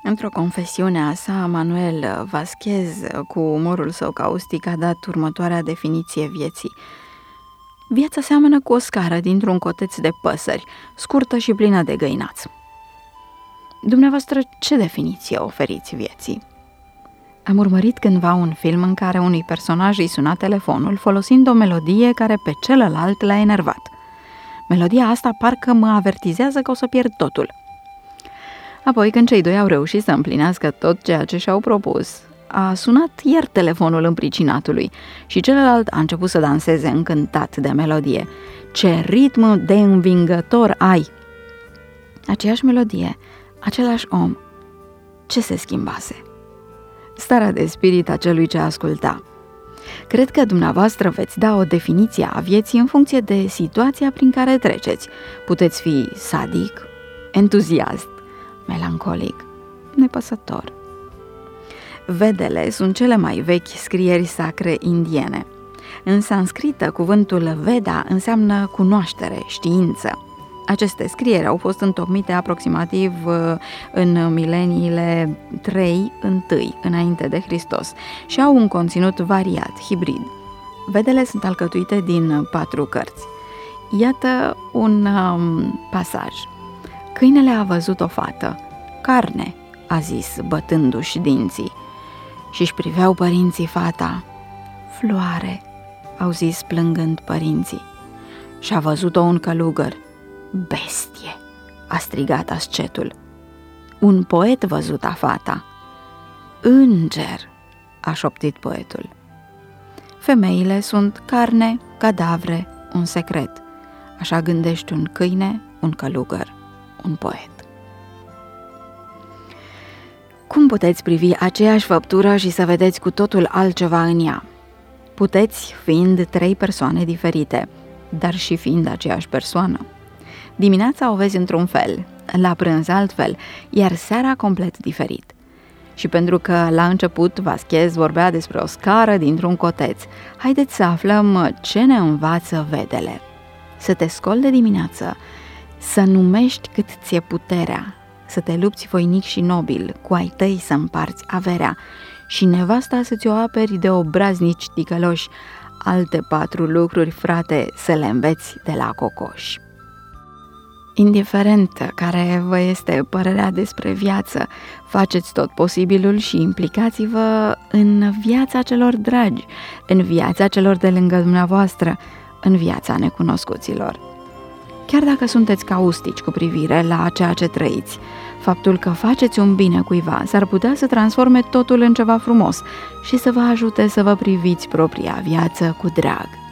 Într-o confesiune a sa, Manuel Vasquez, cu umorul său caustic, a dat următoarea definiție vieții. Viața seamănă cu o scară dintr-un coteț de păsări, scurtă și plină de găinați. Dumneavoastră, ce definiție oferiți vieții? Am urmărit cândva un film în care unui personaj îi suna telefonul folosind o melodie care pe celălalt l-a enervat. Melodia asta parcă mă avertizează că o să pierd totul. Apoi, când cei doi au reușit să împlinească tot ceea ce și-au propus, a sunat iar telefonul împricinatului și celălalt a început să danseze încântat de melodie. Ce ritm de învingător ai! Aceeași melodie, același om. Ce se schimbase? Starea de spirit a celui ce asculta. Cred că dumneavoastră veți da o definiție a vieții în funcție de situația prin care treceți. Puteți fi sadic, entuziast, melancolic, nepăsător. Vedele sunt cele mai vechi scrieri sacre indiene. În sanscrită, cuvântul Veda înseamnă cunoaștere, știință. Aceste scrieri au fost întocmite aproximativ în mileniile 3-1 înainte de Hristos și au un conținut variat, hibrid. Vedele sunt alcătuite din 4 cărți. Iată un pasaj. Câinele a văzut o fată. Carne, a zis, bătându-și dinții. Și-și priveau părinții fata. Floare, au zis plângând părinții. Și-a văzut-o un călugăr. Bestie, a strigat ascetul. Un poet văzuta fata. Înger, a șoptit poetul. Femeile sunt carne, cadavre, un secret. Așa gândești un câine, un călugăr, un poet. Cum puteți privi aceeași făptură și să vedeți cu totul altceva în ea? Puteți, fiind 3 persoane diferite, dar și fiind aceeași persoană. Dimineața o vezi într-un fel, la prânz altfel, iar seara complet diferit. Și pentru că la început Vasquez vorbea despre o scară dintr-un coteț, haideți să aflăm ce ne învață vedele. Să te scoli de dimineață, să numești cât ți-e puterea, să te lupți voinic și nobil, cu ai tăi să împarți averea și nevasta să-ți o aperi de obraznici ticăloși, alte 4 lucruri, frate, să le înveți de la cocoși. Indiferent care vă este părerea despre viață, faceți tot posibilul și implicați-vă în viața celor dragi, în viața celor de lângă dumneavoastră, în viața necunoscuților. Chiar dacă sunteți caustici cu privire la ceea ce trăiți, faptul că faceți un bine cuiva s-ar putea să transforme totul în ceva frumos și să vă ajute să vă priviți propria viață cu drag.